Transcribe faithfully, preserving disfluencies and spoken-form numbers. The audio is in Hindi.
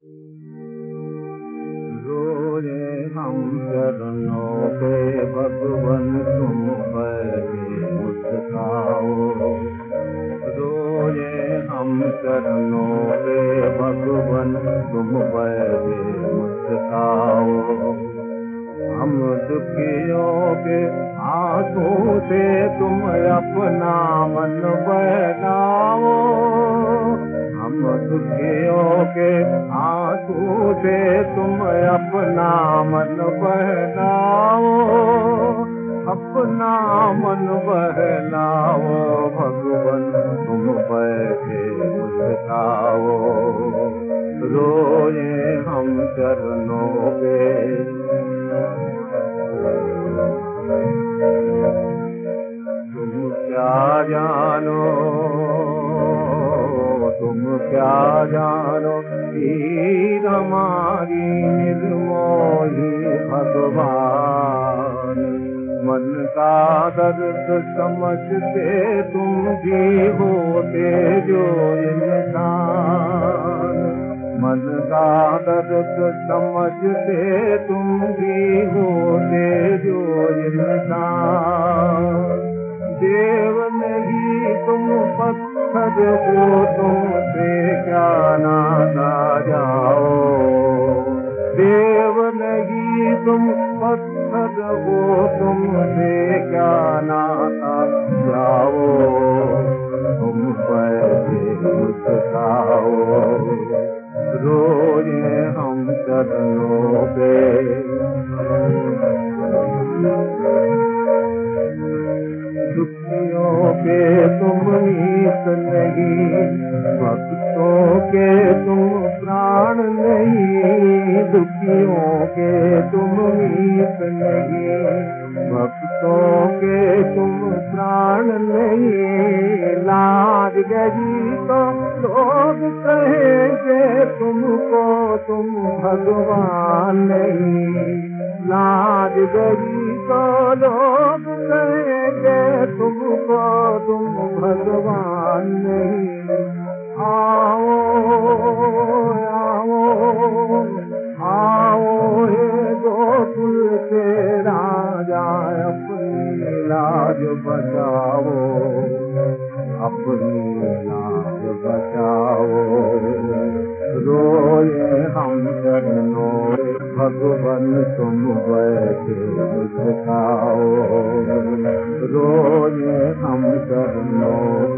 रोए हम चरणों पे भगवन तुम बैठे मुस्काओ। रोए हम चरणों पे भगवन तुम बैठे मुस्काओ। हम दुखियों के आंसू से तुम अपना मन बहलाओ। हम दुखियों के आंसू से तुम अपना मन बहलाओ। अपना मन बहलाओ भगवन तुम बैठे मुस्काओ। रोए हम चरणों पे। तुम क्या जानो तुम क्या जानो हीर हमारी निर्मोही भगवान। मन का दर्द समझते तुम भी होते जो इंसान। मन का दर्द समझते तुम भी होते जो इंसान। देव नहीं तुम पत्थर हो तुमसे क्या नाता जाओ। देव नहीं तुम पत्थर हो तुमसे क्या नाता जाओ। तुम बैठे मुस्काओ। रोए हम चरणों पे। दुखियों के तुम मीत नहीं, भक्तों के तुम प्राण नहीं। दुखियों के तुम मीत नहीं, भक्तों के तुम प्राण नहीं। लाज गई तो लोग कहेंगे तुमको तुम भगवान नहीं। लाज गई तो लोग कहेंगे तुमको तुम भगवान नहीं। आओ आओ आओ हे गोकुल के राजा अपनी लाज बचाओ। अपनी लाज बचाओ। रोए हम चरणों भगवन तुम बैठे मुस्काओ। रोए हम चरणों